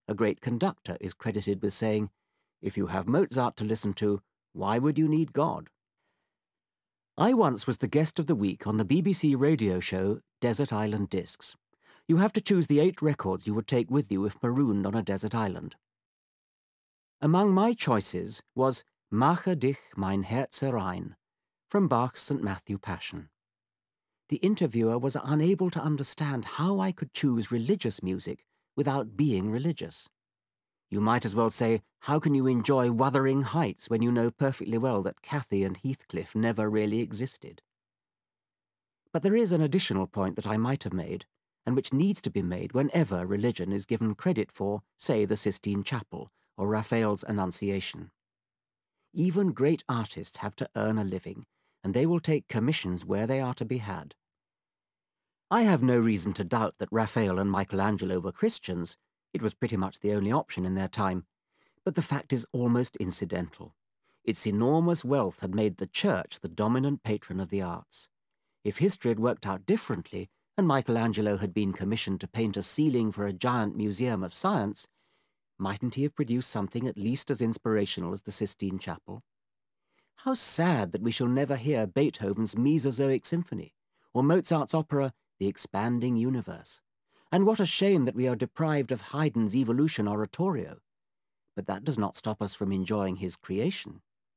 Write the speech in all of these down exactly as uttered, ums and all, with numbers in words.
a great conductor is credited with saying, "If you have Mozart to listen to, why would you need God?" I once was the guest of the week on the B B C radio show Desert Island Discs. You have to choose the eight records you would take with you if marooned on a desert island. Among my choices was Mache dich mein Herze rein, from Bach's Saint Matthew Passion. The interviewer was unable to understand how I could choose religious music without being religious. You might as well say, how can you enjoy Wuthering Heights when you know perfectly well that Cathy and Heathcliff never really existed? But there is an additional point that I might have made, and which needs to be made whenever religion is given credit for, say, the Sistine Chapel or Raphael's Annunciation. Even great artists have to earn a living, and they will take commissions where they are to be had. I have no reason to doubt that Raphael and Michelangelo were Christians. It was pretty much the only option in their time. But the fact is almost incidental. Its enormous wealth had made the church the dominant patron of the arts. If history had worked out differently, and Michelangelo had been commissioned to paint a ceiling for a giant museum of science, mightn't he have produced something at least as inspirational as the Sistine Chapel? How sad that we shall never hear Beethoven's Mesozoic Symphony, or Mozart's opera The Expanding Universe. And what a shame that we are deprived of Haydn's Evolution Oratorio. But that does not stop us from enjoying his creation.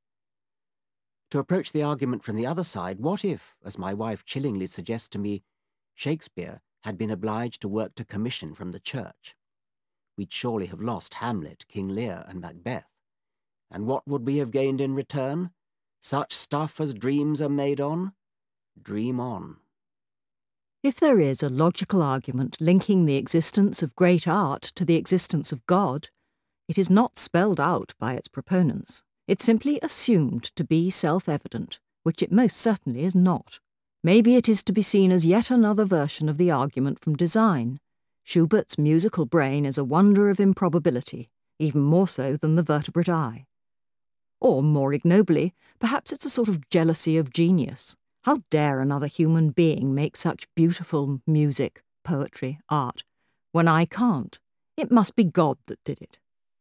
To approach the argument from the other side, what if, as my wife chillingly suggests to me, Shakespeare had been obliged to work to commission from the church? We'd surely have lost Hamlet, King Lear, and Macbeth. And what would we have gained in return? Such stuff as dreams are made on? Dream on. If there is a logical argument linking the existence of great art to the existence of God, it is not spelled out by its proponents. It's simply assumed to be self-evident, which it most certainly is not. Maybe it is to be seen as yet another version of the argument from design. Schubert's musical brain is a wonder of improbability, even more so than the vertebrate eye. Or, more ignobly, perhaps it's a sort of jealousy of genius. How dare another human being make such beautiful music, poetry, art, when I can't? It must be God that did it.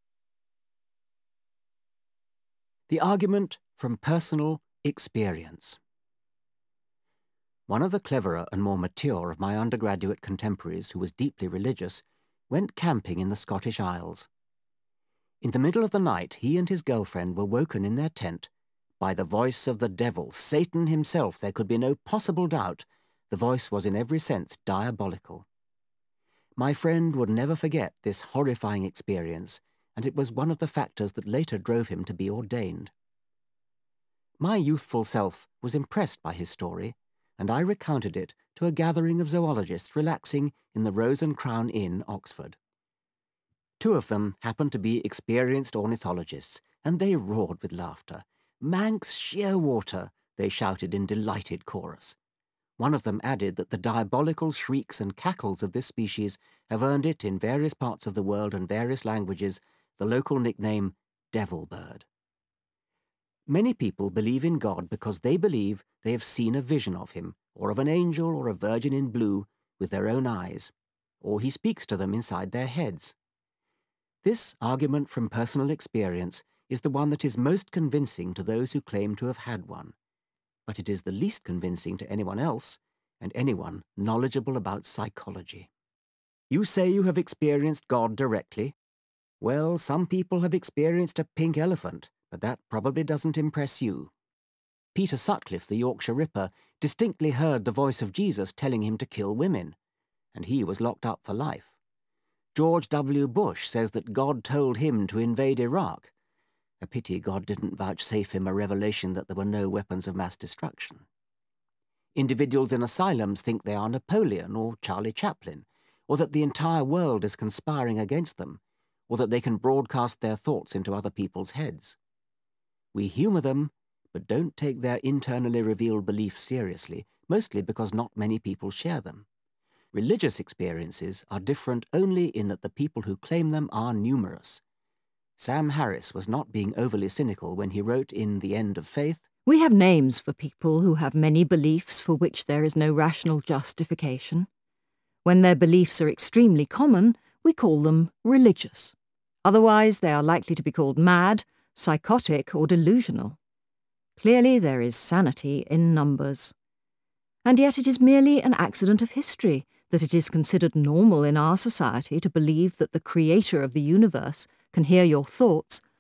The argument from personal experience. One of the cleverer and more mature of my undergraduate contemporaries, who was deeply religious, went camping in the Scottish Isles. In the middle of the night, he and his girlfriend were woken in their tent by the voice of the devil, Satan himself. There could be no possible doubt. The voice was in every sense diabolical. My friend would never forget this horrifying experience, and it was one of the factors that later drove him to be ordained. My youthful self was impressed by his story, and I recounted it to a gathering of zoologists relaxing in the Rose and Crown Inn, Oxford. Two of them happened to be experienced ornithologists, and they roared with laughter. "Manx shearwater," they shouted in delighted chorus. One of them added that the diabolical shrieks and cackles of this species have earned it, in various parts of the world and various languages, the local nickname devil bird. Many people believe in God because they believe they have seen a vision of him, or of an angel or a virgin in blue, with their own eyes, or he speaks to them inside their heads. This argument from personal experience is the one that is most convincing to those who claim to have had one, but it is the least convincing to anyone else, and anyone knowledgeable about psychology. You say you have experienced God directly. Well, some people have experienced a pink elephant, but that probably doesn't impress you. Peter Sutcliffe, the Yorkshire Ripper, distinctly heard the voice of Jesus telling him to kill women, and he was locked up for life. George W. Bush says that God told him to invade Iraq. A pity God didn't vouchsafe him a revelation that there were no weapons of mass destruction. Individuals in asylums think they are Napoleon or Charlie Chaplin, or that the entire world is conspiring against them, or that they can broadcast their thoughts into other people's heads. We humour them, but don't take their internally revealed beliefs seriously, mostly because not many people share them. Religious experiences are different only in that the people who claim them are numerous. Sam Harris was not being overly cynical when he wrote in The End of Faith, "We have names for people who have many beliefs for which there is no rational justification. When their beliefs are extremely common, we call them religious. Otherwise, they are likely to be called mad, psychotic, or delusional. Clearly, there is sanity in numbers. And yet it is merely an accident of history that it is considered normal in our society to believe that the creator of the universe can hear your thoughts